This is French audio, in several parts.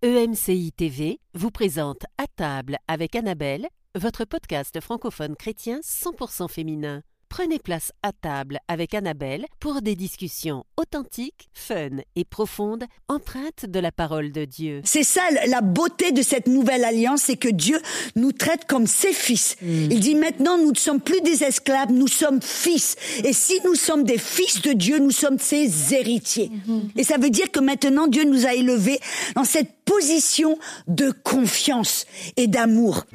EMCI TV vous présente À table avec Annabelle, votre podcast francophone chrétien 100% féminin. Prenez place à table avec Annabelle pour des discussions authentiques, fun et profondes, empreintes de la parole de Dieu. C'est ça la beauté de cette nouvelle alliance, c'est que Dieu nous traite comme ses fils. Il dit maintenant nous ne sommes plus des esclaves, nous sommes fils. Et si nous sommes des fils de Dieu, nous sommes ses héritiers. Et ça veut dire que maintenant Dieu nous a élevés dans cette position de confiance et d'amour.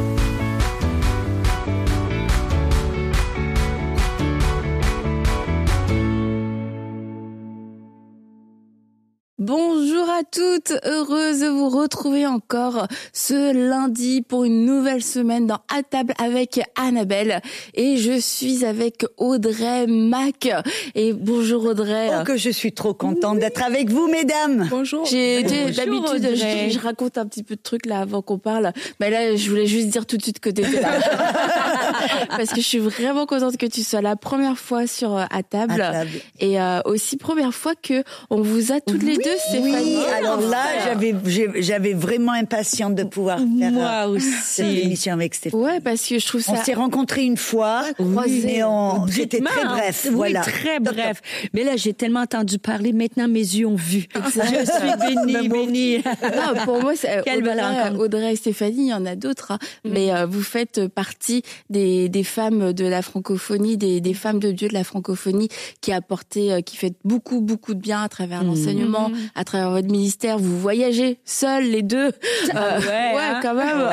Bonjour à toutes, heureuse de vous retrouver encore ce lundi pour une nouvelle semaine dans À table avec Annabelle. Et je suis avec Audrey Mac. Et bonjour Audrey. Oh, que je suis trop contente d'être avec vous, mesdames. Bonjour. D'habitude, je raconte un petit peu de trucs là avant qu'on parle. Mais là, je voulais juste dire tout de suite que t'étais là. Parce que je suis vraiment contente que tu sois la première fois sur À table. Et aussi première fois que on vous a toutes les deux. Oui, alors là, j'avais vraiment impatiente de pouvoir faire cette émission avec Stéphanie. Ouais, parce que je trouve ça... On s'est rencontrés une fois, mais c'était très bref. Oui, voilà. très bref. Mais là, j'ai tellement entendu parler, maintenant mes yeux ont vu. Je suis bénie. Non, pour moi, c'est Audrey et Stéphanie, il y en a d'autres, hein. Mais vous faites partie des femmes de la francophonie, des femmes de Dieu de la francophonie qui fait beaucoup de bien à travers l'enseignement, à travers votre ministère. Vous voyagez seuls les deux. Quand même.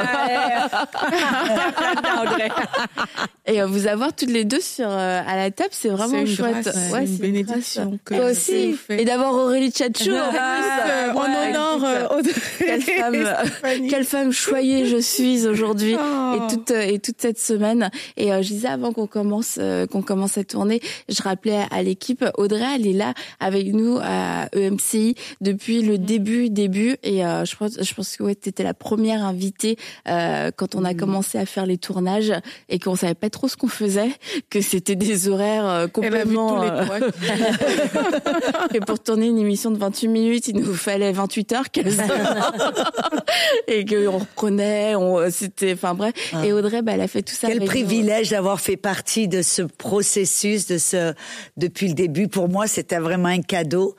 Et vous avoir toutes les deux à la table, c'est vraiment chouette. C'est une bénédiction. Toi aussi. Et d'avoir Aurélie Tchatchou en plus. En honneur Audrey. Quelle femme choyée je suis aujourd'hui et toute cette semaine. Et je disais avant qu'on commence à tourner, je rappelais à l'équipe, Audrey, elle est là avec nous à EMCI depuis le début. Et je pense que t'étais la première invitée quand on a commencé à faire les tournages et qu'on savait pas trop ce qu'on faisait, que c'était des horaires complètement... Et pour tourner une émission de 28 minutes, il nous fallait 28 heures quasiment. Et qu'on reprenait, c'était... Enfin bref. Et Audrey, elle a fait tout ça. Quel privilège d'avoir fait partie de ce processus, depuis le début. Pour moi, c'était vraiment un cadeau.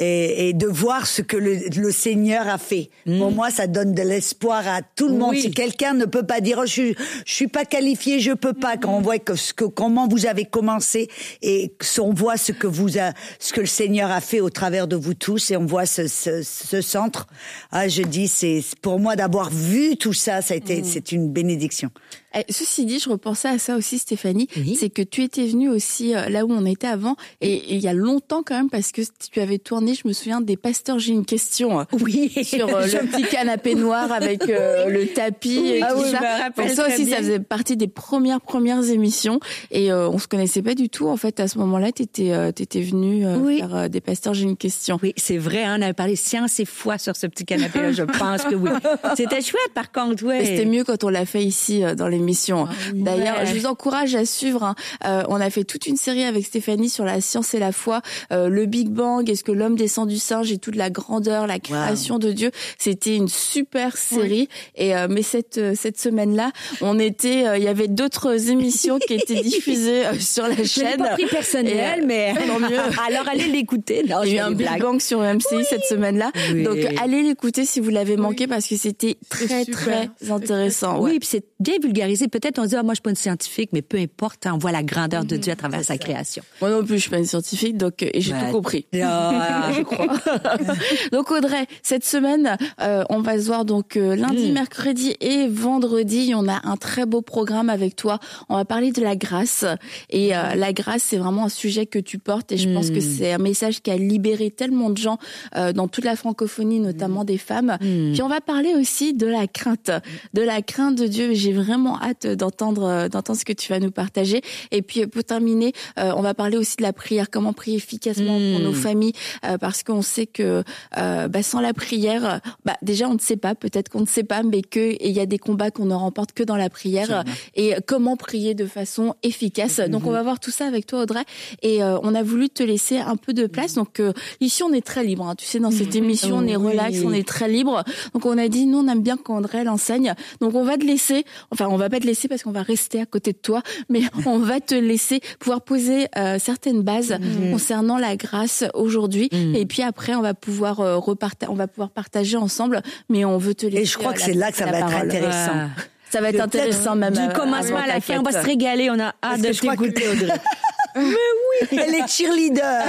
Et de voir ce que le Seigneur a fait. Pour moi, ça donne de l'espoir à tout le monde. Si quelqu'un ne peut pas dire, je suis pas qualifié, je peux pas. Quand on voit comment vous avez commencé et on voit ce que le Seigneur a fait au travers de vous tous et on voit ce centre. Je dis, c'est pour moi d'avoir vu tout ça, c'est une bénédiction. Ceci dit, je repensais à ça aussi, Stéphanie. C'est que tu étais venue aussi là où on était avant, et il y a longtemps quand même, parce que tu avais tourné, je me souviens, des pasteurs, j'ai une question. Sur le petit canapé noir avec le tapis et tout ça. Pour ça aussi, ça faisait partie des premières émissions, et on se connaissait pas du tout. En fait, à ce moment-là, t'étais venue faire des pasteurs, j'ai une question. Oui, c'est vrai, hein, on avait parlé science et foi sur ce petit canapé-là, je pense que oui. C'était chouette, par contre, Mais c'était mieux quand on l'a fait ici, dans l'émission. D'ailleurs, je vous encourage à suivre. On a fait toute une série avec Stéphanie sur la science et la foi, le Big Bang, est-ce que l'homme descend du singe et toute la grandeur, la création de Dieu. C'était une super série. Et mais cette semaine-là, il y avait d'autres émissions qui étaient diffusées sur la chaîne. Je l'ai pas pris personnel, mais tant mieux. Alors allez l'écouter. Non, il y a eu un Big Bang sur MCI cette semaine-là. Donc allez l'écouter si vous l'avez manqué, parce que c'était très intéressant. Oui, puis c'est bien vulgarisé. Peut-être on dit, moi je suis pas une scientifique, mais peu importe, on voit la grandeur de Dieu à travers sa création. Moi non plus, je suis pas une scientifique, donc et j'ai tout compris. Je crois. Donc Audrey, cette semaine, on va se voir donc lundi, mercredi et vendredi. On a un très beau programme avec toi. On va parler de la grâce. Et la grâce, c'est vraiment un sujet que tu portes, et je pense que c'est un message qui a libéré tellement de gens dans toute la francophonie, notamment des femmes. Puis on va parler aussi de la crainte de Dieu. J'ai vraiment vraiment hâte d'entendre ce que tu vas nous partager. Et puis pour terminer, on va parler aussi de la prière, comment prier efficacement pour nos familles, parce qu'on sait que sans la prière, déjà on ne sait pas, peut-être qu'on ne sait pas, mais il y a des combats qu'on ne remporte que dans la prière. Et comment prier de façon efficace. Donc on va voir tout ça avec toi, Audrey. Et on a voulu te laisser un peu de place. Donc ici on est très libre, hein. Tu sais, dans cette émission on est relax, on est très libre. Donc on a dit, nous on aime bien quand Audrey l'enseigne. Donc on va te laisser, enfin on va pas te laisser parce qu'on va rester à côté de toi, mais on va te laisser pouvoir poser certaines bases concernant la grâce aujourd'hui. Et puis après on va pouvoir partager ensemble, mais on veut te laisser. Et je crois que c'est là que ça va être intéressant. Ça va être intéressant même. Du commencement à la fin, on va se régaler, on a hâte de t'écouter, Audrey. Mais oui, elle est cheerleader.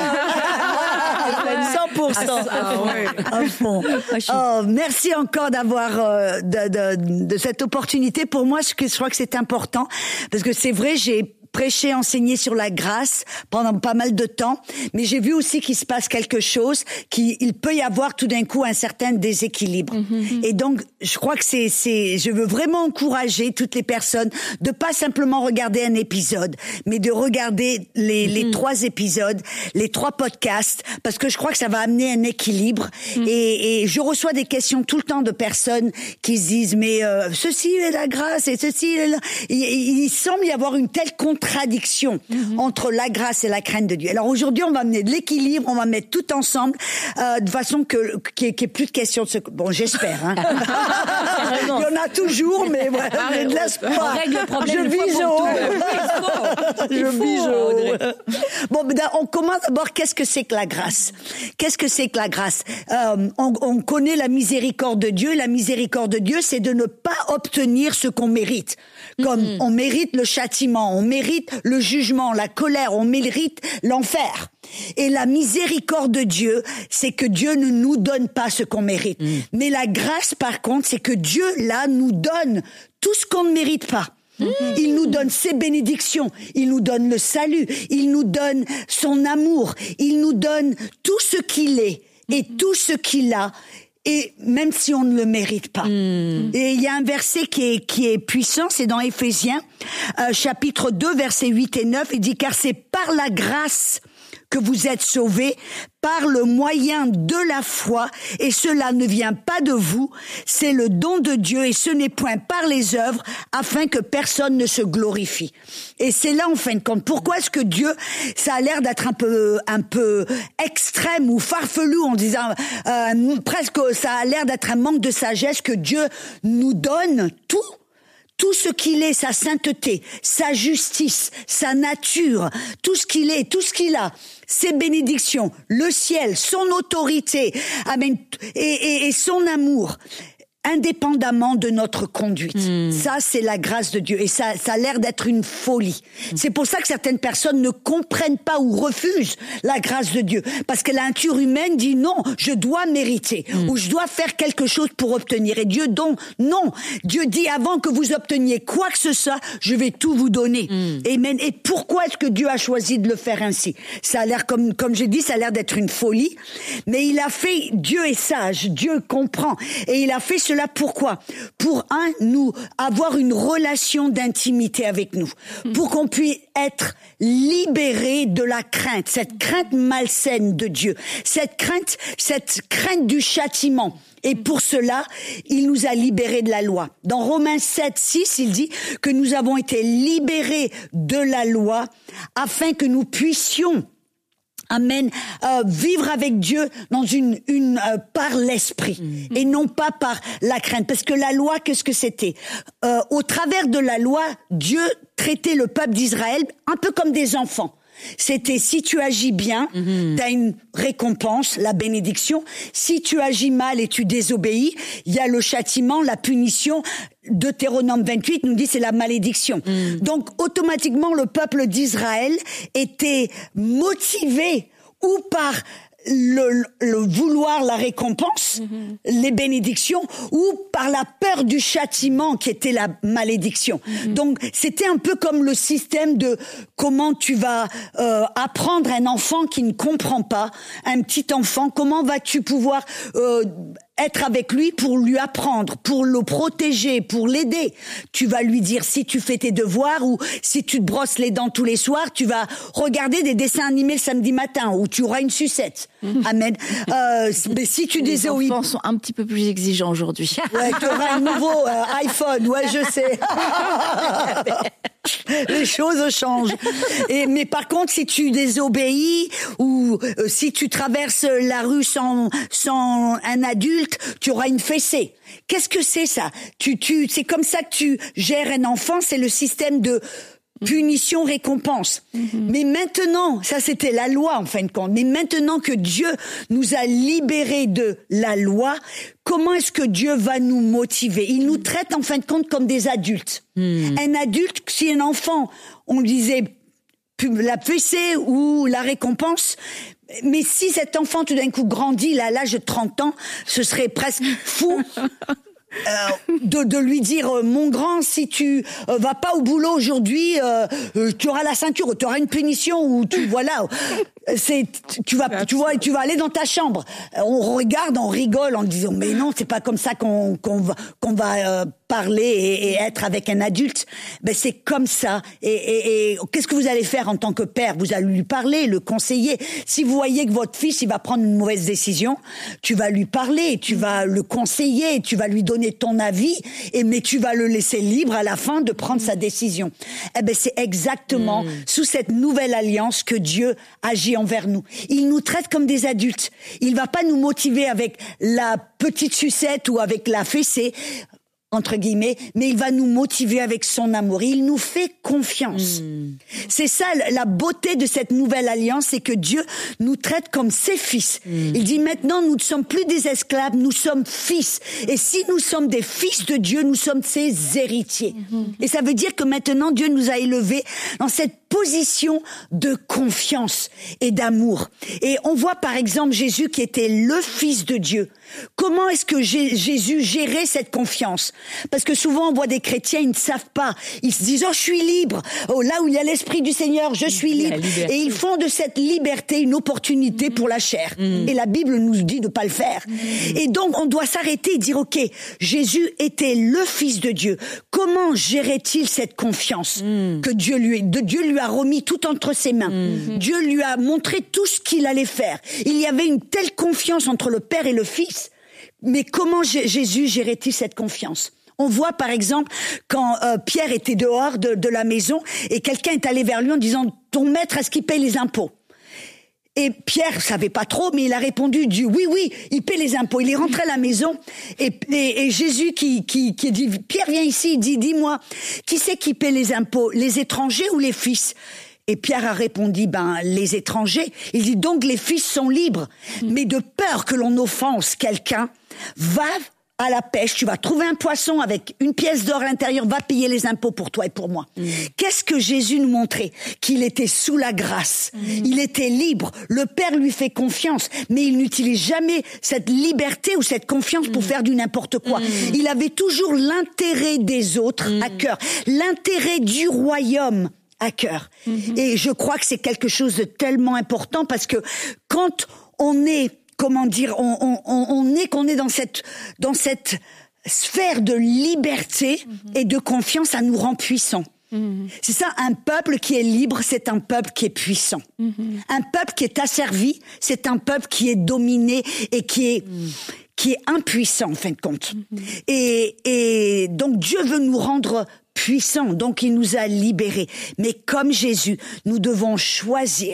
100%. À fond. Merci encore d'avoir de cette opportunité. Pour moi, je crois que c'est important parce que c'est vrai, j'ai prêché, enseigné sur la grâce pendant pas mal de temps, mais j'ai vu aussi qu'il se passe quelque chose, qu'il peut y avoir tout d'un coup un certain déséquilibre. Et donc, je crois que je veux vraiment encourager toutes les personnes de pas simplement regarder un épisode, mais de regarder les 3 épisodes, les 3 podcasts, parce que je crois que ça va amener un équilibre. Et je reçois des questions tout le temps de personnes qui se disent, mais ceci est la grâce et ceci est la... Il semble y avoir une telle contradiction entre la grâce et la crainte de Dieu. Alors aujourd'hui, on va amener de l'équilibre, on va mettre tout ensemble de façon qu'il n'y ait plus de questions de ce... Bon, j'espère. Hein. Il y en a toujours, mais voilà, j'ai de l'espoir. On règle le problème Je vise. Bon, on commence d'abord. Qu'est-ce que c'est que la grâce? Qu'est-ce que c'est que la grâce? On connaît la miséricorde de Dieu. La miséricorde de Dieu, c'est de ne pas obtenir ce qu'on mérite. Comme on mérite le châtiment, on mérite le jugement, la colère, on mérite l'enfer. Et la miséricorde de Dieu, c'est que Dieu ne nous donne pas ce qu'on mérite. Mais la grâce, par contre, c'est que Dieu, là, nous donne tout ce qu'on ne mérite pas. Il nous donne ses bénédictions, il nous donne le salut, il nous donne son amour, il nous donne tout ce qu'il est et tout ce qu'il a. Et même si on ne le mérite pas. Et il y a un verset qui est puissant, c'est dans Éphésiens, chapitre 2, versets 8 et 9, il dit « Car c'est par la grâce que vous êtes sauvés, par le moyen de la foi, et cela ne vient pas de vous, c'est le don de Dieu, et ce n'est point par les œuvres, afin que personne ne se glorifie. » Et c'est là, en fin de compte, pourquoi est-ce que Dieu, ça a l'air d'être un peu extrême ou farfelu, en disant, presque, ça a l'air d'être un manque de sagesse, que Dieu nous donne tout ce qu'il est, sa sainteté, sa justice, sa nature, tout ce qu'il est, tout ce qu'il a, ses bénédictions, le ciel, son autorité, amen, et son amour, indépendamment de notre conduite. Ça, c'est la grâce de Dieu. Et ça a l'air d'être une folie. C'est pour ça que certaines personnes ne comprennent pas ou refusent la grâce de Dieu. Parce que la nature humaine dit non, je dois mériter. Ou je dois faire quelque chose pour obtenir. Et Dieu donc, non. Dieu dit avant que vous obteniez quoi que ce soit, je vais tout vous donner. Amen. Et pourquoi est-ce que Dieu a choisi de le faire ainsi? Ça a l'air, comme j'ai dit, ça a l'air d'être une folie. Mais il a fait, Dieu est sage, Dieu comprend. Et il a fait cela pourquoi? Pour nous avoir une relation d'intimité avec nous, pour qu'on puisse être libéré de la crainte, cette crainte malsaine de Dieu, cette crainte du châtiment. Et pour cela, il nous a libérés de la loi. Dans Romains 7, 6, il dit que nous avons été libérés de la loi afin que nous puissions vivre avec Dieu dans par l'esprit et non pas par la crainte. Parce que la loi, qu'est-ce que c'était? Au travers de la loi, Dieu traitait le peuple d'Israël un peu comme des enfants. C'était si tu agis bien, t'as une récompense, la bénédiction. Si tu agis mal et tu désobéis, il y a le châtiment, la punition. Deutéronome 28 nous dit c'est la malédiction. Donc automatiquement le peuple d'Israël était motivé ou par le vouloir la récompense, les bénédictions, ou par la peur du châtiment qui était la malédiction. Donc c'était un peu comme le système de comment tu vas apprendre un enfant qui ne comprend pas, un petit enfant, comment vas-tu pouvoir être avec lui pour lui apprendre, pour le protéger, pour l'aider. Tu vas lui dire si tu fais tes devoirs ou si tu te brosses les dents tous les soirs, tu vas regarder des dessins animés le samedi matin ou tu auras une sucette. Amen. Mais si tu désobéis... Les enfants sont un petit peu plus exigeants aujourd'hui. Ouais, tu auras un nouveau iPhone, ouais, je sais. Les choses changent. Mais par contre, si tu désobéis ou si tu traverses la rue sans un adulte, tu auras une fessée. Qu'est-ce que c'est ça ? C'est comme ça que tu gères un enfant, c'est le système de punition, récompense. Mais maintenant, ça c'était la loi en fin de compte, mais maintenant que Dieu nous a libérés de la loi, comment est-ce que Dieu va nous motiver ? Il nous traite en fin de compte comme des adultes. Un adulte, si un enfant, on disait la fessée ou la récompense, mais si cet enfant tout d'un coup grandit, là, à l'âge de 30 ans, ce serait presque fou de lui dire mon grand, si tu vas pas au boulot aujourd'hui, tu auras la ceinture, tu auras une punition ou tu vas aller dans ta chambre. On regarde, on rigole en disant mais non, c'est pas comme ça qu'on va parler et être avec un adulte. Ben c'est comme ça. Et qu'est-ce que vous allez faire en tant que père ? Vous allez lui parler, le conseiller. Si vous voyez que votre fils il va prendre une mauvaise décision, tu vas lui parler, tu vas le conseiller, tu vas lui donner ton avis, mais tu vas le laisser libre à la fin de prendre sa décision. Eh ben c'est exactement sous cette nouvelle alliance que Dieu agit envers nous. Il nous traite comme des adultes. Il va pas nous motiver avec la petite sucette ou avec la fessée, entre guillemets, mais il va nous motiver avec son amour. Il nous fait confiance. C'est ça, la beauté de cette nouvelle alliance, c'est que Dieu nous traite comme ses fils. Il dit maintenant, nous ne sommes plus des esclaves, nous sommes fils. Et si nous sommes des fils de Dieu, nous sommes ses héritiers. Et ça veut dire que maintenant, Dieu nous a élevés dans cette position de confiance et d'amour. Et on voit par exemple Jésus qui était le Fils de Dieu. Comment est-ce que Jésus gérait cette confiance ? Parce que souvent on voit des chrétiens, ils ne savent pas. Ils se disent « Oh, je suis libre !» Oh, là où il y a l'Esprit du Seigneur, je suis libre. Et ils font de cette liberté une opportunité pour la chair. Et la Bible nous dit de ne pas le faire. Et donc on doit s'arrêter et dire « Ok, Jésus était le Fils de Dieu. Comment gérait-il cette confiance que Dieu lui a remis tout entre ses mains. Dieu lui a montré tout ce qu'il allait faire. Il y avait une telle confiance entre le Père et le Fils. Mais comment Jésus gérait-il cette confiance ? On voit par exemple quand Pierre était dehors de la maison et quelqu'un est allé vers lui en disant « Ton maître, est-ce qu'il paye les impôts ?» Et Pierre savait pas trop, mais il a répondu oui, il paie les impôts. Il est rentré à la maison et Jésus qui dit Pierre viens ici, il dit dis-moi, qui c'est qui paie les impôts, les étrangers ou les fils ? Et Pierre a répondu les étrangers. Il dit donc les fils sont libres, mais de peur que l'on offense quelqu'un, va à la pêche, tu vas trouver un poisson avec une pièce d'or à l'intérieur, va payer les impôts pour toi et pour moi. Qu'est-ce que Jésus nous montrait ? Qu'il était sous la grâce. Il était libre. Le Père lui fait confiance, mais il n'utilise jamais cette liberté ou cette confiance pour faire du n'importe quoi. Il avait toujours l'intérêt des autres à cœur, l'intérêt du royaume à cœur. Et je crois que c'est quelque chose de tellement important parce que quand on est qu'on est dans cette sphère de liberté et de confiance, ça nous rend puissants. C'est ça, un peuple qui est libre, c'est un peuple qui est puissant. Un peuple qui est asservi, c'est un peuple qui est dominé et qui est impuissant en fin de compte. Et donc Dieu veut nous rendre puissants, donc il nous a libérés. Mais comme Jésus, nous devons choisir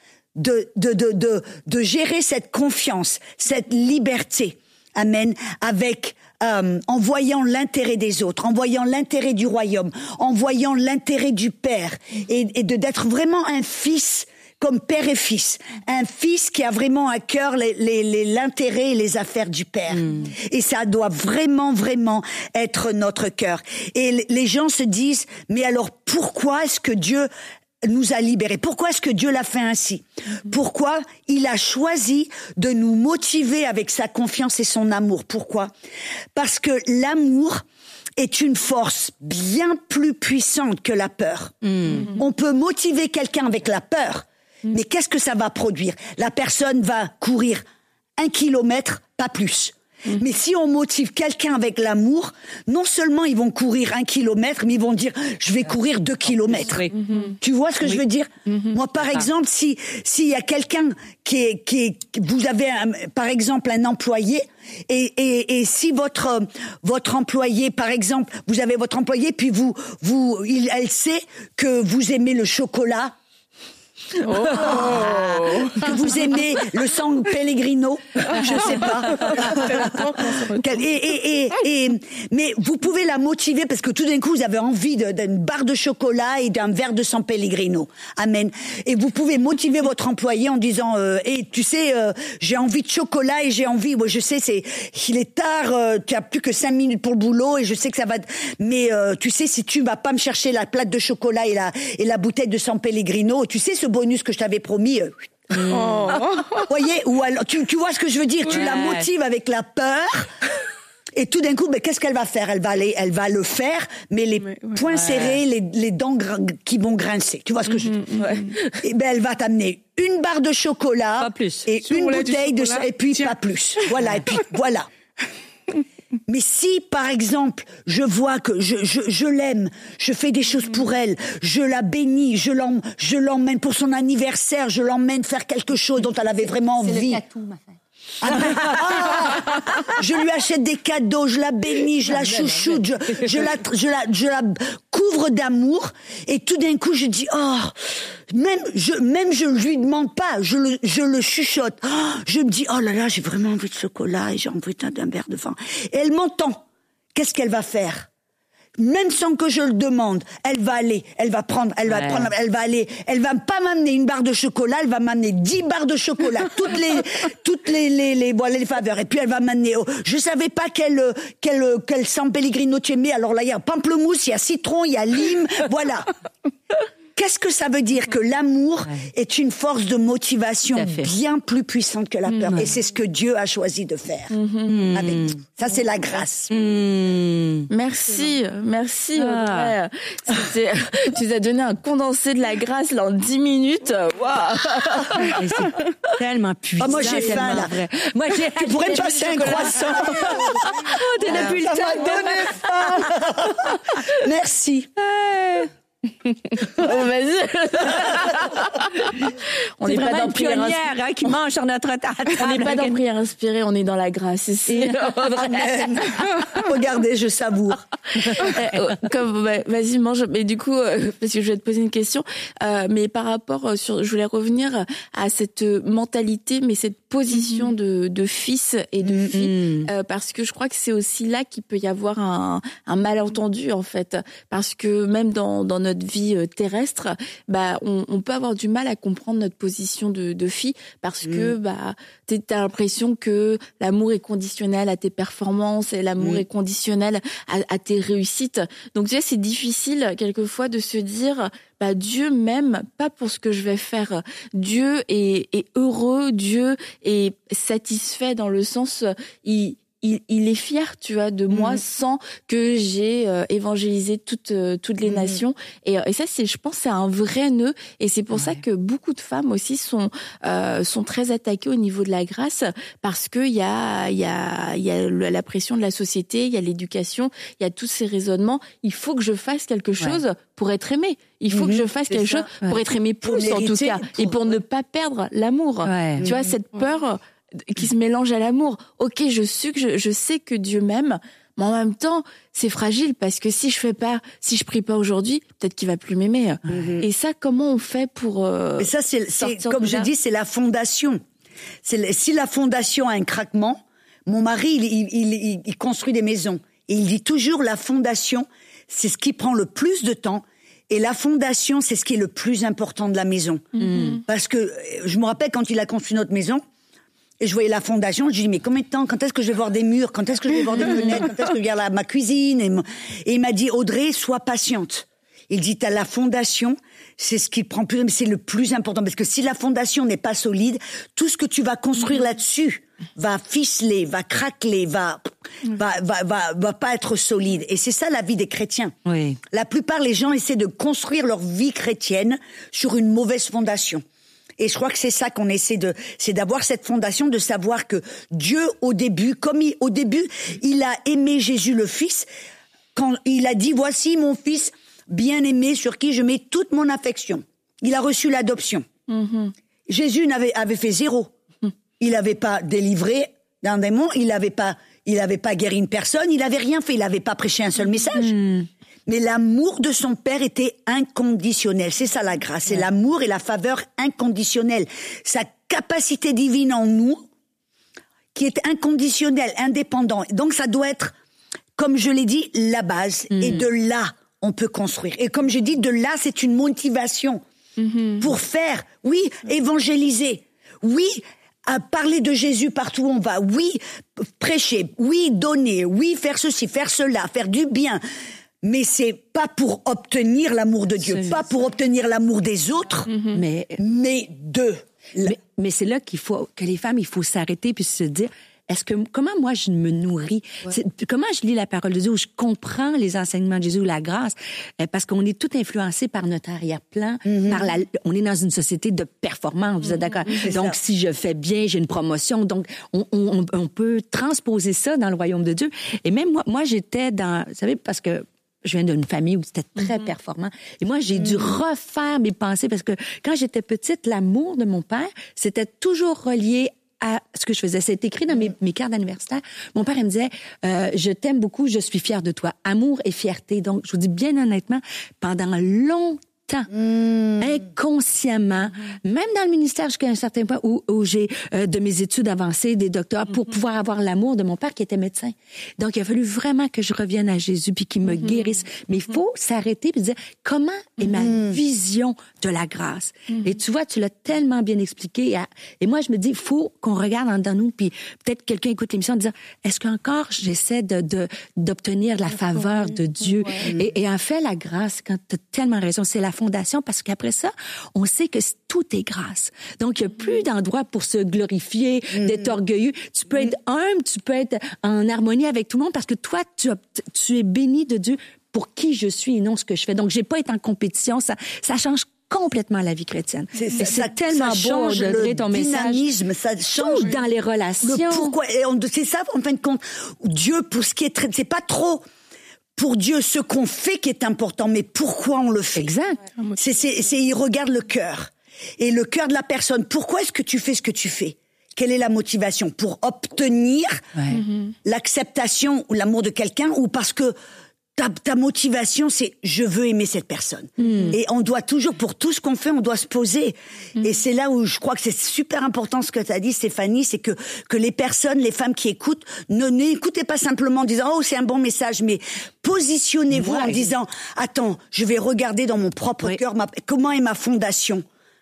de gérer cette confiance, cette liberté, amen, avec en voyant l'intérêt des autres, en voyant l'intérêt du royaume, en voyant l'intérêt du Père, et d'être vraiment un fils comme père et fils, un fils qui a vraiment à cœur l'intérêt et les affaires du Père. Et ça doit vraiment, vraiment être notre cœur. Et les gens se disent, mais alors pourquoi est-ce que Dieu nous a libérés? Pourquoi est-ce que Dieu l'a fait ainsi? Pourquoi il a choisi de nous motiver avec sa confiance et son amour? Pourquoi? Parce que l'amour est une force bien plus puissante que la peur. On peut motiver quelqu'un avec la peur, mais qu'est-ce que ça va produire? La personne va courir 1 kilomètre, pas plus. Mais si on motive quelqu'un avec l'amour, non seulement ils vont courir 1 kilomètre, mais ils vont dire je vais courir 2 kilomètres. Tu vois ce que je veux dire? Moi, par exemple, s'il y a quelqu'un vous avez par exemple un employé et si votre employé, par exemple, vous avez votre employé puis elle sait que vous aimez le chocolat. Que vous aimez le San Pellegrino, je sais pas. Mais vous pouvez la motiver parce que tout d'un coup vous avez envie d'une barre de chocolat et d'un verre de San Pellegrino. Amen. Et vous pouvez motiver votre employé en disant tu sais j'ai envie de chocolat et j'ai envie, moi je sais il est tard, tu as plus que 5 minutes pour le boulot et je sais que ça va mais tu sais si tu vas pas me chercher la plate de chocolat et la bouteille de San Pellegrino, tu sais ce bonus que je t'avais promis. Voyez, ou alors tu vois ce que je veux dire, tu la motives avec la peur. Et tout d'un coup, qu'est-ce qu'elle va faire? Elle va le faire, mais les poings serrés, les dents qui vont grincer. Tu vois ce que je veux dire? Et elle va t'amener une barre de chocolat pas plus. Et une bouteille de et puis pas plus. Voilà, et puis voilà. Mais si, par exemple, je vois que je l'aime, je fais des choses pour elle, je la bénis, je l'emmène pour son anniversaire, je l'emmène faire quelque chose dont elle avait vraiment envie. C'est le tatou, ma femme. Je lui achète des cadeaux, je la bénis, je la chouchoute, je la couvre d'amour, et tout d'un coup je dis même je lui demande pas, je le chuchote. Je me dis oh là là, j'ai vraiment envie de chocolat et j'ai envie d'un verre de vin. Et elle m'entend. Qu'est-ce qu'elle va faire? Même sans que je le demande, elle va aller, elle va aller, elle va pas m'amener une barre de chocolat, elle va m'amener 10 barres de chocolat, toutes les faveurs. Et puis elle va m'amener, je savais pas quel San Pellegrino tu aimais, alors là il y a pamplemousse, il y a citron, il y a lime, voilà. Qu'est-ce que ça veut dire? Que l'amour est une force de motivation bien plus puissante que la peur. Et c'est ce que Dieu a choisi de faire. Avec nous. Ça, c'est la grâce. Merci Audrey. Tu nous as donné un condensé de la grâce là en 10 minutes. Waouh. C'est tellement puissant. Moi, j'ai faim, là. Moi, tu pourrais me passer un croissant. T'as depuis le temps. Ça m'a donné faim. Merci. Vas-y. On n'est pas dans pionnière qui mange sur notre table. On n'est pas dans prière inspirée, on est dans la grâce ici. Amen. Regardez, je savoure. Vas-y, mange. Mais du coup, parce que je vais te poser une question, mais par rapport je voulais revenir à cette mentalité, mais cette position de fils et de fille, parce que je crois que c'est aussi là qu'il peut y avoir un malentendu en fait, parce que même dans notre vie terrestre, on peut avoir du mal à comprendre notre position de fille, parce que t'as l'impression que l'amour est conditionnel à tes performances et l'amour est conditionnel à tes réussites. Donc tu sais, c'est difficile quelquefois de se dire Dieu m'aime pas pour ce que je vais faire. Dieu est heureux, Dieu est satisfait dans le sens il est fier, tu vois, de moi sans que j'ai évangélisé toutes les nations. Et ça, je pense, c'est un vrai nœud. Et c'est pour ça que beaucoup de femmes aussi sont très attaquées au niveau de la grâce, parce que il y a la pression de la société, il y a l'éducation, il y a tous ces raisonnements. Il faut que je fasse quelque chose pour être aimé. Il faut que je fasse quelque chose pour être aimé plus, en tout cas, et pour ne pas perdre l'amour. Tu vois, cette peur qui se mélange à l'amour. Ok, je sais que Dieu m'aime, mais en même temps, c'est fragile, parce que si je prie pas aujourd'hui, peut-être qu'il va plus m'aimer. Et ça, comment on fait pour Mais ça, c'est comme je dis, c'est la fondation. Si la fondation a un craquement, mon mari, il construit des maisons. Et il dit toujours, la fondation, c'est ce qui prend le plus de temps. Et la fondation, c'est ce qui est le plus important de la maison. Parce que je me rappelle quand il a construit notre maison, et je voyais la fondation, je dis mais combien de temps? Quand est-ce que je vais voir des murs? Quand est-ce que je vais voir des fenêtres? Quand est-ce que je vais voir ma cuisine? Et il m'a dit Audrey, sois patiente. Il dit t'as la fondation, c'est ce qui prend plus, mais c'est le plus important, parce que si la fondation n'est pas solide, tout ce que tu vas construire là-dessus va ficeler, va craqueler, va pas être solide. Et c'est ça la vie des chrétiens. Oui. La plupart les gens essaient de construire leur vie chrétienne sur une mauvaise fondation. Et je crois que c'est ça qu'on essaie c'est d'avoir cette fondation, de savoir que Dieu, au début, il a aimé Jésus le Fils, quand il a dit, voici mon Fils bien-aimé sur qui je mets toute mon affection. Il a reçu l'adoption. Jésus avait fait 0. Il n'avait pas délivré d'un démon, il n'avait pas guéri une personne, il n'avait rien fait, il n'avait pas prêché un seul message. Mais l'amour de son Père était inconditionnel. C'est ça la grâce, c'est l'amour et la faveur inconditionnelle. Sa capacité divine en nous, qui est inconditionnelle, indépendante. Donc ça doit être, comme je l'ai dit, la base. Et de là, on peut construire. Et comme je dis, de là, c'est une motivation pour faire, oui, évangéliser, oui, à parler de Jésus partout où on va, oui, prêcher, oui, donner, oui, faire ceci, faire cela, faire du bien. Mais c'est pas pour obtenir l'amour de Dieu, pas pour obtenir l'amour des autres, mais de... Mais c'est là que les femmes, il faut s'arrêter puis se dire, comment moi je me nourris? Comment je lis la parole de Dieu, où je comprends les enseignements de Jésus, la grâce? Parce qu'on est tout influencé par notre arrière-plan, on est dans une société de performance, vous êtes d'accord? Donc, si je fais bien, j'ai une promotion. Donc, on peut transposer ça dans le royaume de Dieu. Et même moi j'étais vous savez, parce que je viens d'une famille où c'était très performant. Et moi, j'ai dû refaire mes pensées parce que quand j'étais petite, l'amour de mon père, c'était toujours relié à ce que je faisais. C'est écrit dans mes cartes d'anniversaire. Mon père, il me disait, je t'aime beaucoup, je suis fière de toi. Amour et fierté. Donc, je vous dis bien honnêtement, pendant longtemps, inconsciemment, même dans le ministère jusqu'à un certain point où j'ai de mes études avancées, des doctorats, pour pouvoir avoir l'amour de mon père qui était médecin. Donc, il a fallu vraiment que je revienne à Jésus puis qu'il me guérisse. Mais il faut s'arrêter puis dire, comment est ma vision de la grâce? Et tu vois, tu l'as tellement bien expliqué. Et moi, je me dis, il faut qu'on regarde en dedans nous, puis peut-être quelqu'un écoute l'émission en disant, est-ce qu'encore j'essaie d'obtenir la faveur de Dieu? Et en fait, la grâce, quand tu as tellement raison, c'est la fondation, parce qu'après ça, on sait que tout est grâce. Donc, il n'y a plus d'endroit pour se glorifier, d'être orgueilleux. Tu peux être humble, tu peux être en harmonie avec tout le monde, parce que toi, tu es béni de Dieu pour qui je suis et non ce que je fais. Donc, j'ai pas été en compétition. Ça change complètement la vie chrétienne. C'est tellement beau de donner ton message. Ça change dans les relations. Pourquoi? C'est ça, en fin de compte. Dieu, pour ce qui est c'est pas trop pour Dieu ce qu'on fait qui est important, mais pourquoi on le fait. Exact. Il regarde le cœur. Et le cœur de la personne. Pourquoi est-ce que tu fais ce que tu fais? Quelle est la motivation? Pour obtenir l'acceptation ou l'amour de quelqu'un, ou parce que ta motivation, c'est je veux aimer cette personne. Et on doit toujours, pour tout ce qu'on fait, on doit se poser. Et c'est là où je crois que c'est super important ce que tu as dit, Stéphanie, c'est que les personnes, les femmes qui écoutent, n'écoutez pas simplement en disant oh c'est un bon message, mais positionnez-vous en disant attends, je vais regarder dans mon propre cœur comment est ma fondation.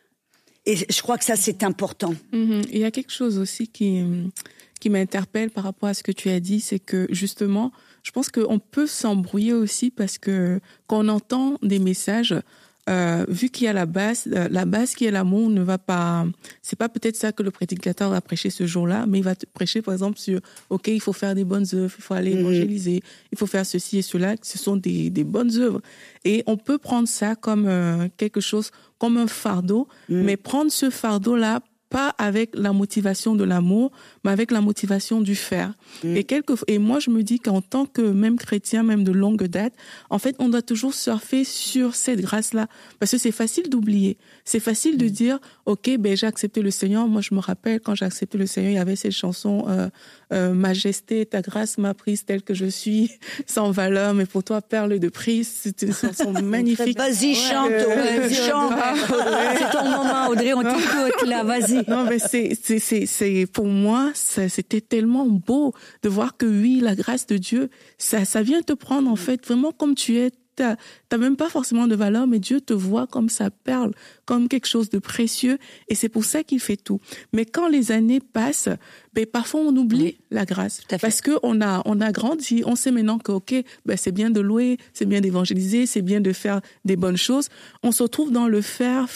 Et je crois que ça c'est important. Il y a quelque chose aussi qui m'interpelle par rapport à ce que tu as dit, c'est que justement, je pense qu'on peut s'embrouiller aussi parce que quand on entend des messages, vu qu'il y a la base qui est l'amour ne va pas, c'est pas peut-être ça que le prédicateur va prêcher ce jour-là, mais il va te prêcher par exemple sur, ok, il faut faire des bonnes œuvres, il faut aller évangéliser, il faut faire ceci et cela, ce sont des bonnes œuvres. Et on peut prendre ça comme quelque chose, comme un fardeau, mais prendre ce fardeau-là pas avec la motivation de l'amour, mais avec la motivation du faire. Et moi, je me dis qu'en tant que même chrétien, même de longue date, en fait, on doit toujours surfer sur cette grâce-là. Parce que c'est facile d'oublier. C'est facile de dire, OK, j'ai accepté le Seigneur. Moi, je me rappelle, quand j'ai accepté le Seigneur, il y avait cette chanson, Majesté, ta grâce m'a prise telle que je suis, sans valeur, mais pour toi, perle de prix. C'était une chanson magnifique. Vas-y, chante, chante. C'est ton moment, Audrey, on t'écoute, là, vas-y. Non, mais c'est pour moi, c'était tellement beau de voir que oui, la grâce de Dieu, ça vient te prendre en fait vraiment comme tu es. T'as même pas forcément de valeur, mais Dieu te voit comme sa perle, comme quelque chose de précieux, et c'est pour ça qu'il fait tout. Mais quand les années passent, parfois on oublie la grâce, parce que on a grandi, on sait maintenant que c'est bien de louer, c'est bien d'évangéliser, c'est bien de faire des bonnes choses. On se retrouve dans le faire,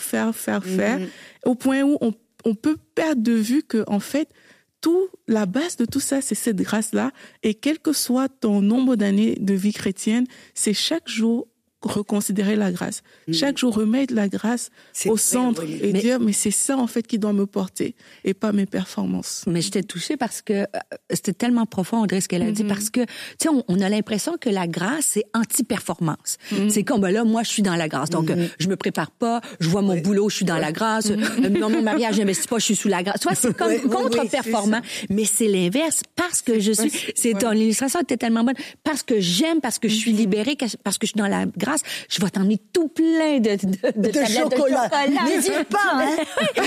au point où on peut perdre de vue que en fait la base de tout ça, c'est cette grâce-là. Et quel que soit ton nombre d'années de vie chrétienne, c'est chaque jour reconsidérer la grâce. Chaque jour, remettre la grâce au centre et dire, mais c'est ça, en fait, qui doit me porter et pas mes performances. Mais j'étais touchée parce que c'était tellement profond, Audrey, ce qu'elle a dit, parce que, tu sais, on a l'impression que la grâce, c'est anti-performance. C'est comme, ben là, moi, je suis dans la grâce. Donc, je me prépare pas, je vois mon boulot, je suis dans la grâce. Dans mon mariage, j'investis pas, je suis sous la grâce. Soit c'est comme contre-performant, mais c'est l'inverse. Parce que je suis, l'illustration était tellement bonne. Parce que j'aime, parce que je suis libérée, parce que je suis dans la grâce, je vais t'emmener tout plein de chocolat. N'hésite pas, hein.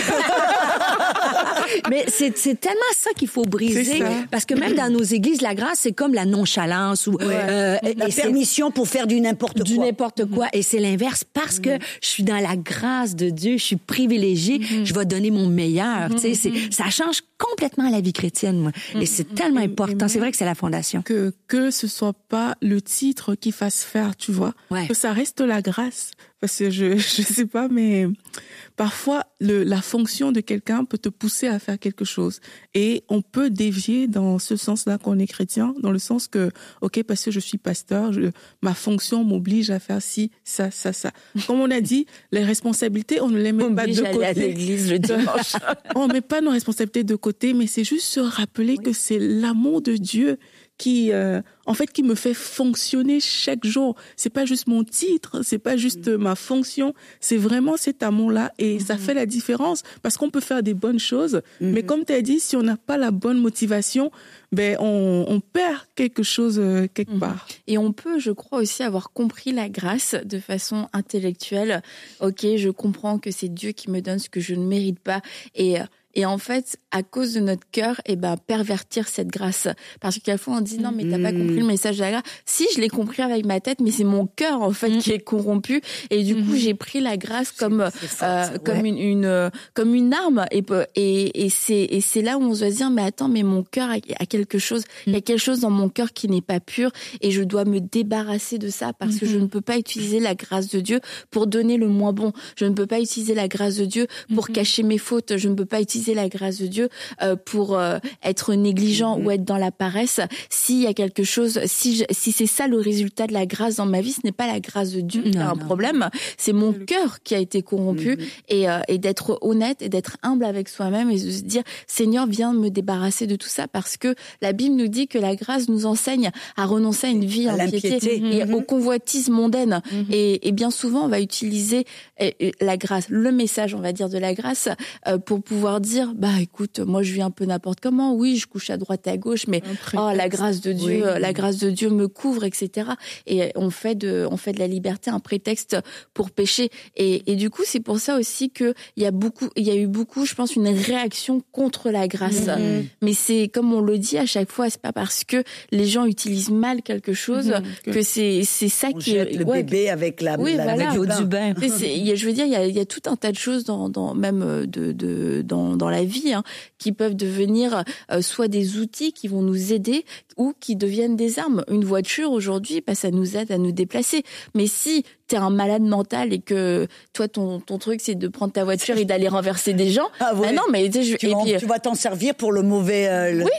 Mais c'est tellement ça qu'il faut briser. Parce que même dans nos églises, la grâce, c'est comme la nonchalance ou la permission pour faire du n'importe quoi. Et c'est l'inverse parce que je suis dans la grâce de Dieu, je suis privilégiée, je vais donner mon meilleur. Tu sais, ça change complètement la vie chrétienne, moi. Et c'est tellement important. C'est vrai que c'est la fondation. Que ce soit pas le titre qui fasse faire, tu vois. Que ça reste la grâce. Parce que je sais pas, mais parfois, la fonction de quelqu'un peut te pousser à faire quelque chose. Et on peut dévier dans ce sens-là qu'on est chrétien, dans le sens que, OK, parce que je suis pasteur, ma fonction m'oblige à faire ci, ça. Comme on a dit, les responsabilités, on ne les met pas de côté. À l'église le dimanche. On met pas nos responsabilités de côté, mais c'est juste se rappeler que c'est l'amour de Dieu qui me fait fonctionner chaque jour. C'est pas juste mon titre, c'est pas juste ma fonction, c'est vraiment cet amour-là et ça fait la différence parce qu'on peut faire des bonnes choses, mais comme tu as dit, si on n'a pas la bonne motivation, ben on perd quelque chose quelque part. Et on peut, je crois aussi avoir compris la grâce de façon intellectuelle. OK, je comprends que c'est Dieu qui me donne ce que je ne mérite pas et en fait, à cause de notre cœur, pervertir cette grâce. Parce que quelquefois, on dit, non, mais t'as pas compris le message de la grâce. Si, je l'ai compris avec ma tête, mais c'est mon cœur, en fait, qui est corrompu. Et du coup, j'ai pris la grâce comme une arme. Et c'est là où on se doit dire, mais attends, mais mon cœur a quelque chose. Il y a quelque chose dans mon cœur qui n'est pas pur. Et je dois me débarrasser de ça parce que je ne peux pas utiliser la grâce de Dieu pour donner le moins bon. Je ne peux pas utiliser la grâce de Dieu pour cacher mes fautes. Je ne peux pas utiliser la grâce de Dieu pour être négligent ou être dans la paresse. S'il y a quelque chose, si c'est ça le résultat de la grâce dans ma vie, ce n'est pas la grâce de Dieu qui a un problème, c'est mon cœur qui a été corrompu et d'être honnête et d'être humble avec soi-même et de se dire Seigneur, viens me débarrasser de tout ça parce que la Bible nous dit que la grâce nous enseigne à renoncer à une vie impiété et aux convoitises mondaines et bien souvent on va utiliser la grâce, le message on va dire de la grâce pour pouvoir dire écoute, moi je vis un peu n'importe comment, oui je couche à droite et à gauche mais la grâce de Dieu la grâce de Dieu me couvre, etc. et on fait de la liberté un prétexte pour pécher et du coup c'est pour ça aussi que il y a eu beaucoup je pense une réaction contre la grâce mais c'est comme on le dit à chaque fois, c'est pas parce que les gens utilisent mal quelque chose que c'est ça on qui jette le bébé avec la voilà. du bain. Je veux dire il y a tout un tas de choses dans la vie qui peuvent devenir soit des outils qui vont nous aider ou qui deviennent des armes. Une voiture aujourd'hui, ça nous aide à nous déplacer. Mais si t'es un malade mental et que toi ton truc c'est de prendre ta voiture et d'aller renverser des gens, non mais tu vas t'en servir pour le mauvais. Oui.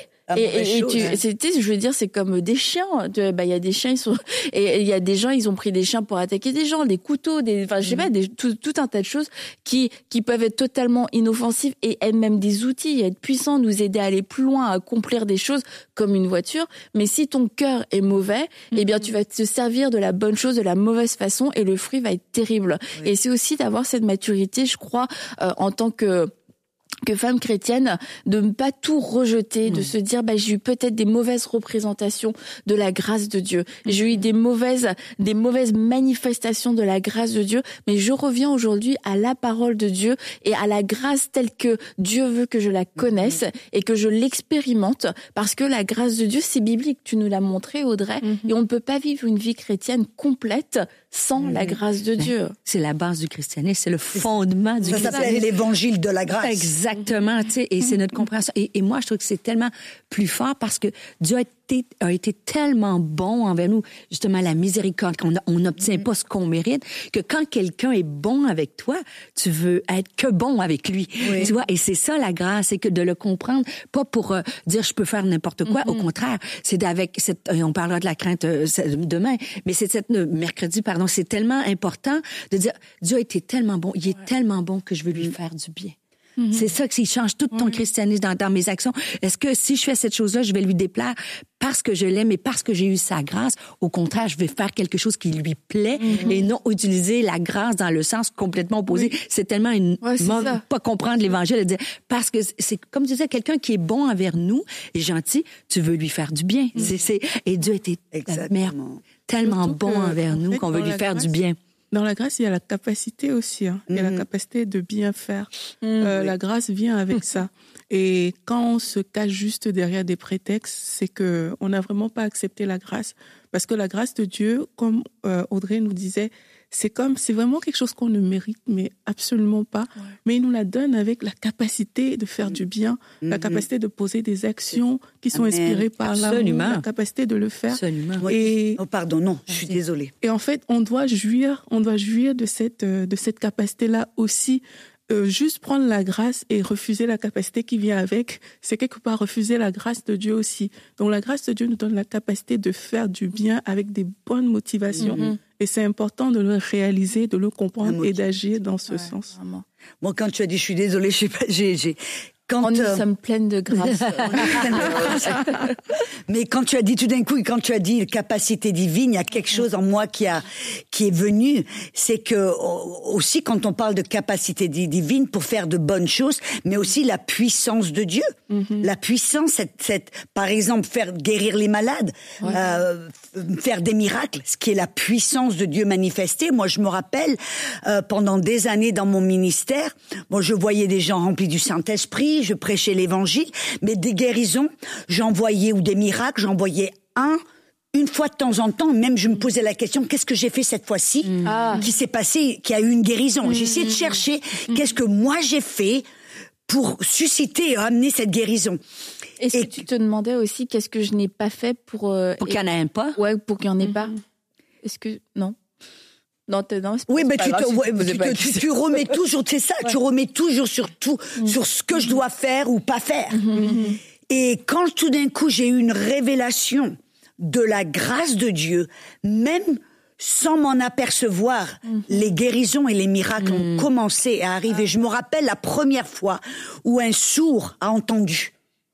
Je veux dire, c'est comme des chiens. Il y a des chiens, et il y a des gens, ils ont pris des chiens pour attaquer des gens, des couteaux, je sais pas, tout un tas de choses qui peuvent être totalement inoffensives et être même des outils, être puissants, nous aider à aller plus loin, à accomplir des choses comme une voiture. Mais si ton cœur est mauvais, eh bien, tu vas te servir de la bonne chose de la mauvaise façon et le fruit va être terrible. Oui. Et c'est aussi d'avoir cette maturité, je crois, en tant que femme chrétienne, de ne pas tout rejeter, de se dire j'ai eu peut-être des mauvaises représentations de la grâce de Dieu. J'ai eu des mauvaises manifestations de la grâce de Dieu, mais je reviens aujourd'hui à la parole de Dieu et à la grâce telle que Dieu veut que je la connaisse et que je l'expérimente parce que la grâce de Dieu, c'est biblique. Tu nous l'as montré, Audrey, et on ne peut pas vivre une vie chrétienne complète sans la grâce de Dieu. C'est la base du christianisme, c'est le fondement du christianisme. Ça s'appelle l'évangile de la grâce. Exactement, tu sais, et c'est notre compréhension. Et moi, je trouve que c'est tellement plus fort parce que Dieu a a été tellement bon envers nous, justement la miséricorde, qu'on n'obtient pas ce qu'on mérite, que quand quelqu'un est bon avec toi, tu veux être que bon avec lui. Oui. Tu vois, et c'est ça la grâce, c'est que de le comprendre, pas pour dire je peux faire n'importe quoi, au contraire, c'est on parlera de la crainte demain, mais c'est mercredi, c'est tellement important de dire Dieu a été tellement bon, il est tellement bon que je veux lui faire du bien. C'est ça qui change tout ton christianisme dans mes actions. Est-ce que si je fais cette chose-là, je vais lui déplaire parce que je l'aime et parce que j'ai eu sa grâce? Au contraire, je vais faire quelque chose qui lui plaît et non utiliser la grâce dans le sens complètement opposé. C'est tellement pas comprendre l'Évangile et dire parce que c'est comme tu disais, quelqu'un qui est bon envers nous et gentil, tu veux lui faire du bien. Et Dieu était tellement bon envers nous qu'on veut lui faire du bien. Dans la grâce, il y a la capacité aussi. Il y a la capacité de bien faire. La grâce vient avec ça. Et quand on se cache juste derrière des prétextes, c'est que on n'a vraiment pas accepté la grâce. Parce que la grâce de Dieu, comme Audrey nous disait, c'est vraiment quelque chose qu'on ne mérite, mais absolument pas. Ouais. Mais il nous la donne avec la capacité de faire du bien, la capacité de poser des actions qui sont inspirées par l'amour, la capacité de le faire. Absolument. Et je suis désolée. Et en fait, on doit jouir de cette capacité-là aussi. Juste prendre la grâce et refuser la capacité qui vient avec, c'est quelque part refuser la grâce de Dieu aussi. Donc la grâce de Dieu nous donne la capacité de faire du bien avec des bonnes motivations. Et c'est important de le réaliser, de le comprendre et d'agir dans ce sens. Vraiment. Moi, quand tu as dit je suis désolée, je sais pas, nous sommes pleines de grâce. Mais quand tu as dit tout d'un coup, quand tu as dit capacité divine, il y a quelque chose en moi qui est venu. C'est que aussi quand on parle de capacité divine pour faire de bonnes choses, mais aussi la puissance de Dieu. La puissance, par exemple, faire guérir les malades, faire des miracles, ce qui est la puissance de Dieu manifestée. Moi, je me rappelle, pendant des années dans mon ministère, je voyais des gens remplis du Saint-Esprit, je prêchais l'évangile, mais des guérisons, j'en voyais, ou des miracles, j'en voyais une fois de temps en temps, même je me posais la question, qu'est-ce que j'ai fait cette fois-ci qui s'est passé, qui a eu une guérison. J'essayais de chercher qu'est-ce que moi j'ai fait pour susciter et amener cette guérison. Est-ce que tu te demandais aussi qu'est-ce que je n'ai pas fait pour qu'il n'y en ait pas? Ouais, pour qu'il n'y en ait pas. Est-ce que... Non. Non, oui, mais tu remets toujours, c'est ça, tu remets toujours sur tout, sur ce que je dois faire ou pas faire. Et quand tout d'un coup j'ai eu une révélation de la grâce de Dieu, même sans m'en apercevoir, les guérisons et les miracles ont commencé à arriver. Je me rappelle la première fois où un sourd a entendu.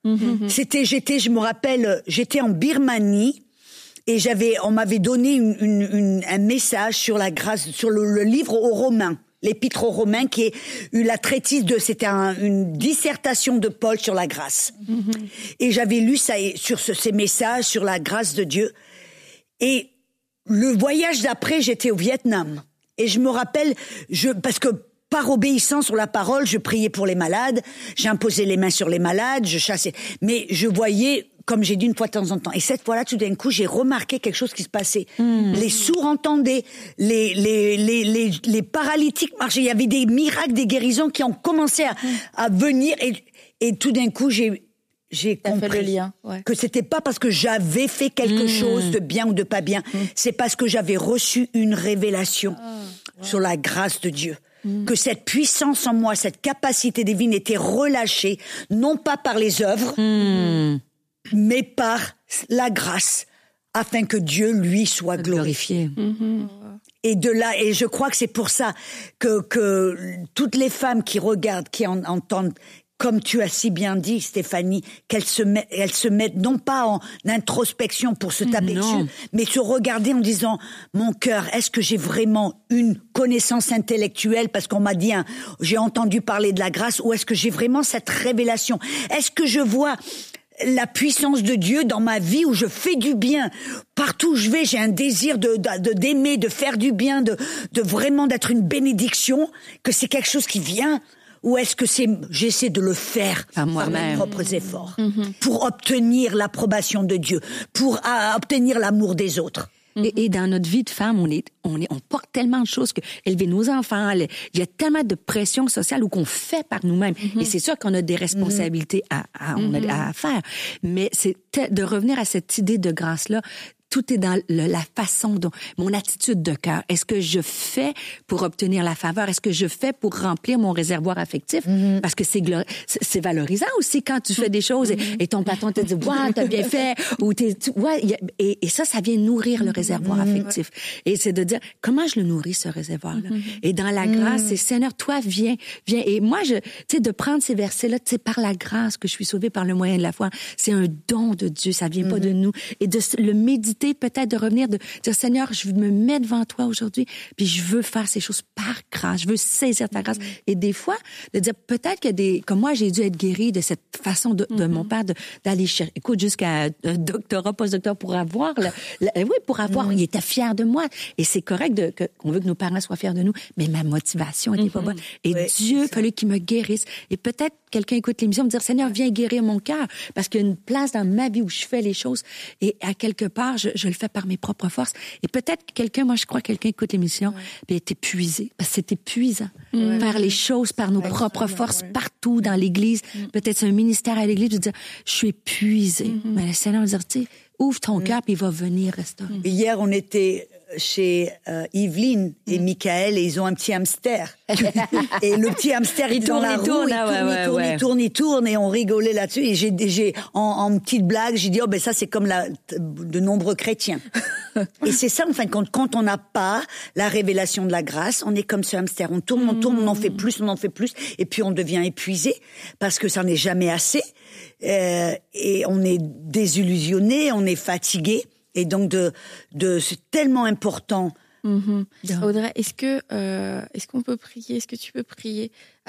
J'étais en Birmanie. Et on m'avait donné un message sur la grâce, sur le livre aux Romains, l'épître aux Romains, qui est la traitise c'était une dissertation de Paul sur la grâce. Et j'avais lu ça sur ces messages sur la grâce de Dieu. Et le voyage d'après, j'étais au Vietnam. Et je me rappelle, parce que par obéissance sur la parole, je priais pour les malades, j'imposais les mains sur les malades, je chassais. Mais je voyais, comme j'ai dit une fois de temps en temps. Et cette fois-là, tout d'un coup, j'ai remarqué quelque chose qui se passait. Les sourds entendaient, les paralytiques marchaient. Il y avait des miracles, des guérisons qui ont commencé à venir. Et tout d'un coup, j'ai compris fait le lien, que c'était pas parce que j'avais fait quelque chose de bien ou de pas bien. C'est parce que j'avais reçu une révélation sur la grâce de Dieu. Que cette puissance en moi, cette capacité divine était relâchée, non pas par les œuvres, mais par la grâce, afin que Dieu, lui, soit glorifié. Et et je crois que c'est pour ça que toutes les femmes qui regardent, qui entendent, comme tu as si bien dit, Stéphanie, elles se mettent non pas en introspection pour se taper dessus, mais se regarder en disant, mon cœur, est-ce que j'ai vraiment une connaissance intellectuelle parce qu'on m'a dit, j'ai entendu parler de la grâce, ou est-ce que j'ai vraiment cette révélation? Est-ce que je vois la puissance de Dieu dans ma vie où je fais du bien? Partout où je vais, j'ai un désir d'aimer, de faire du bien, de vraiment d'être une bénédiction, que c'est quelque chose qui vient. Ou est-ce que j'essaie de le faire par mes propres efforts pour obtenir l'approbation de Dieu, pour obtenir l'amour des autres? Et dans notre vie de femme, on porte tellement de choses que élever nos enfants, il y a tellement de pression sociale ou qu'on fait par nous-mêmes. Et c'est sûr qu'on a des responsabilités à faire. Mais c'est de revenir à cette idée de grâce-là. Tout est dans la façon dont mon attitude de cœur. Est-ce que je fais pour obtenir la faveur? Est-ce que je fais pour remplir mon réservoir affectif? Parce que c'est valorisant aussi quand tu fais des choses et ton patron te dit, waouh, t'as bien fait. Et ça vient nourrir le réservoir affectif. Et c'est de dire, comment je le nourris, ce réservoir-là? Et dans la grâce, c'est Seigneur, toi, viens. Et moi, tu sais, de prendre ces versets-là, tu sais, par la grâce que je suis sauvée par le moyen de la foi, c'est un don de Dieu, ça vient pas de nous. Et de le méditer, peut-être de revenir, de dire, Seigneur, je me mets devant toi aujourd'hui, puis je veux faire ces choses par grâce, je veux saisir ta grâce. Et des fois, de dire, peut-être que comme moi, j'ai dû être guérie de cette façon de mon père d'aller chercher, écoute, jusqu'à un doctorat, post-doctorat pour avoir, il était fier de moi. Et c'est correct qu'on veut que nos parents soient fiers de nous, mais ma motivation était pas bonne. Et Dieu, il fallait qu'il me guérisse. Et peut-être quelqu'un écoute l'émission, me dire, Seigneur, viens guérir mon cœur, parce qu'il y a une place dans ma vie où je fais les choses, et à quelque part, je le fais par mes propres forces. Et peut-être quelqu'un écoute l'émission, puis est épuisé, parce que c'est épuisant. Faire les choses par nos propres forces partout dans l'Église. Peut-être c'est un ministère à l'Église, de dire, je suis épuisé. Mais le Seigneur va dire, tu sais, ouvre ton cœur, puis il va venir restaurer. Hier, on était chez Yveline et Michael, et ils ont un petit hamster. Et le petit hamster, il tourne la roue, il tourne, et on rigolait là-dessus. Et j'ai en petite blague, j'ai dit, oh, ben ça, c'est comme de nombreux chrétiens. Et c'est ça, en fin de compte, quand on n'a pas la révélation de la grâce, on est comme ce hamster. On tourne, on en fait plus, et puis on devient épuisé, parce que ça n'est jamais assez. Et on est désillusionné, on est fatigué. Et donc c'est tellement important. Audrey, est-ce qu'on peut prier? Est-ce que tu peux prier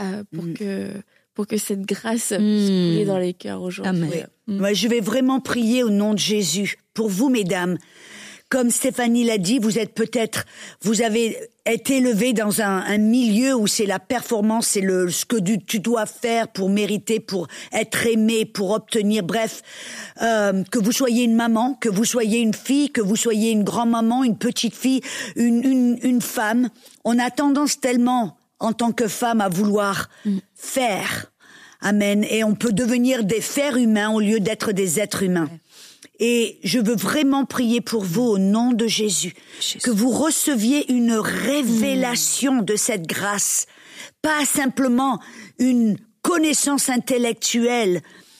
pour que cette grâce puisse couler dans les cœurs aujourd'hui? Moi, je vais vraiment prier au nom de Jésus pour vous, mesdames. Comme Stéphanie l'a dit, vous avez été élevées dans un milieu où c'est la performance, c'est ce que tu dois faire pour mériter, pour être aimé, pour obtenir, bref, que vous soyez une maman, que vous soyez une fille, que vous soyez une grand-maman, une petite fille, une femme. On a tendance tellement, en tant que femme, à vouloir faire. Amen. Et on peut devenir des fers humains au lieu d'être des êtres humains. Et je veux vraiment prier pour vous au nom de Jésus, que vous receviez une révélation de cette grâce, pas simplement une connaissance intellectuelle,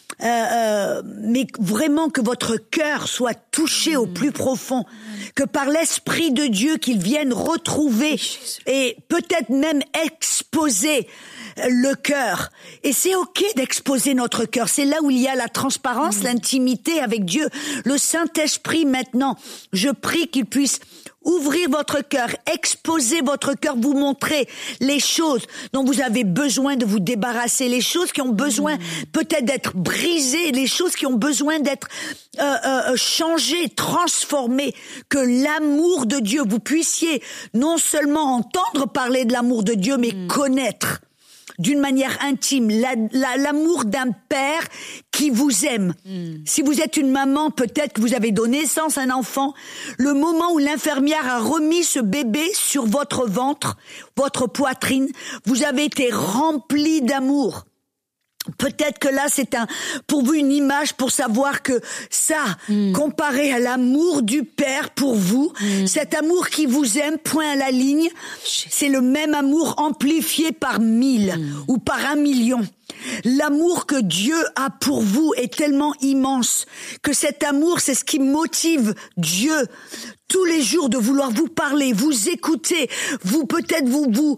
mais vraiment que votre cœur soit touché au plus profond, que par l'Esprit de Dieu qu'il vienne retrouver et peut-être même exposer le cœur. Et c'est ok d'exposer notre cœur. C'est là où il y a la transparence, l'intimité avec Dieu. Le Saint-Esprit maintenant, je prie qu'il puisse ouvrir votre cœur, exposer votre cœur, vous montrer les choses dont vous avez besoin de vous débarrasser, les choses qui ont besoin peut-être d'être brisées, les choses qui ont besoin d'être changées, transformées, que l'amour de Dieu, vous puissiez non seulement entendre parler de l'amour de Dieu, mais connaître d'une manière intime, l'amour d'un père qui vous aime. Si vous êtes une maman, peut-être que vous avez donné naissance à un enfant, le moment où l'infirmière a remis ce bébé sur votre ventre, votre poitrine, vous avez été rempli d'amour. Peut-être que là, c'est pour vous une image pour savoir que ça, comparé à l'amour du Père pour vous, cet amour qui vous aime, point à la ligne, c'est le même amour amplifié par 1000 ou par 1 million. L'amour que Dieu a pour vous est tellement immense que cet amour, c'est ce qui motive Dieu tous les jours de vouloir vous parler, vous écouter, vous peut-être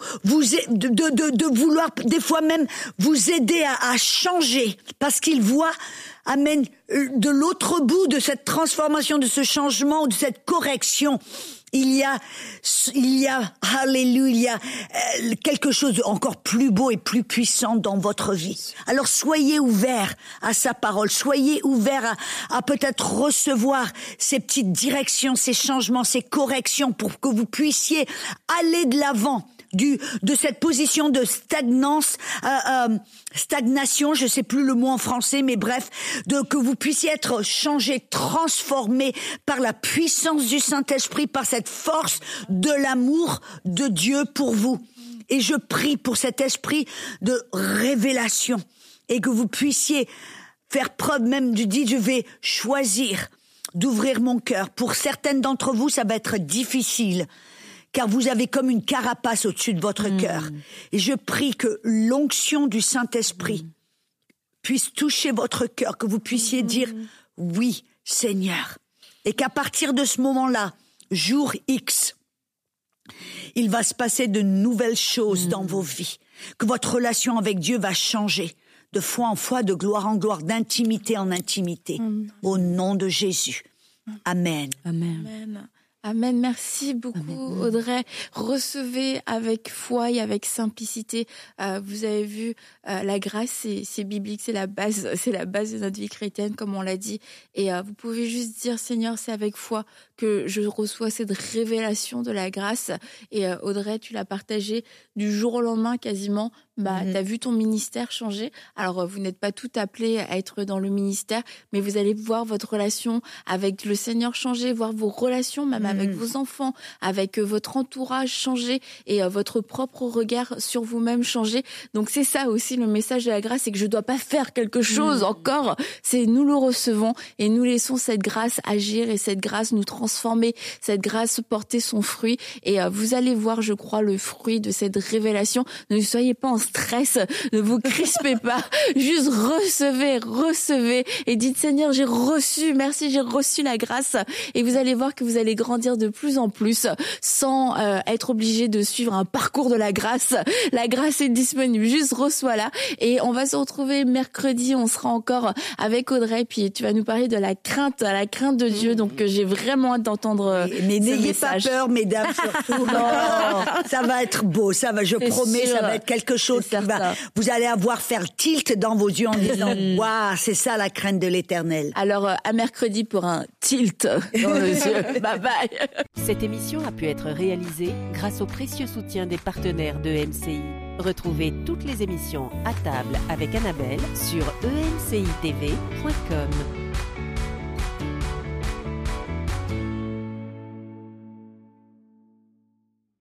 de vouloir des fois même vous aider à changer parce qu'il voit, amen, de l'autre bout de cette transformation, de ce changement, de cette correction. Il y a, alléluia, quelque chose de encore plus beau et plus puissant dans votre vie. Alors soyez ouverts à sa parole, soyez ouverts à peut-être recevoir ces petites directions, ces changements, ces corrections pour que vous puissiez aller de l'avant de cette position de stagnation, je sais plus le mot en français, mais bref, que vous puissiez être changé, transformé par la puissance du Saint-Esprit, par cette force de l'amour de Dieu pour vous. Et je prie pour cet esprit de révélation et que vous puissiez faire preuve même du dit, je vais choisir d'ouvrir mon cœur. Pour certaines d'entre vous, ça va être difficile, car vous avez comme une carapace au-dessus de votre cœur. Et je prie que l'onction du Saint-Esprit puisse toucher votre cœur, que vous puissiez dire « Oui, Seigneur ». Et qu'à partir de ce moment-là, jour X, il va se passer de nouvelles choses dans vos vies, que votre relation avec Dieu va changer de foi en foi, de gloire en gloire, d'intimité en intimité, au nom de Jésus. Amen. Amen. Amen. Amen. Merci beaucoup, Amen. Audrey. Recevez avec foi et avec simplicité. Vous avez vu, la grâce, c'est biblique, c'est la base de notre vie chrétienne, comme on l'a dit. Et vous pouvez juste dire, Seigneur, c'est avec foi que je reçois cette révélation de la grâce. Et Audrey, tu l'as partagé du jour au lendemain quasiment. T'as vu ton ministère changer. Alors, vous n'êtes pas tout appelés à être dans le ministère, mais vous allez voir votre relation avec le Seigneur changer, voir vos relations même avec vos enfants, avec votre entourage changer et votre propre regard sur vous-même changer. Donc, c'est ça aussi le message de la grâce, c'est que je dois pas faire quelque chose encore. C'est nous le recevons et nous laissons cette grâce agir et cette grâce nous transformer, cette grâce porter son fruit. Et vous allez voir, je crois, le fruit de cette révélation. Ne soyez pas en stress, ne vous crispez pas, juste recevez et dites Seigneur, j'ai reçu, merci, j'ai reçu la grâce et vous allez voir que vous allez grandir de plus en plus sans être obligé de suivre un parcours de la grâce. La grâce est disponible, juste reçois-la et on va se retrouver mercredi, on sera encore avec Audrey puis tu vas nous parler de la crainte de Dieu, donc j'ai vraiment hâte d'entendre mais n'ayez pas peur mesdames, surtout. Non, ça va être beau, ça va, je promets, ça va être quelque chose. Vous allez avoir faire tilt dans vos yeux en disant waouh, c'est ça la crainte de l'Éternel. Alors à mercredi pour un tilt dans les yeux. Bye bye. Cette émission a pu être réalisée grâce au précieux soutien des partenaires de MCI. Retrouvez toutes les émissions à table avec Annabelle sur emcitv.com.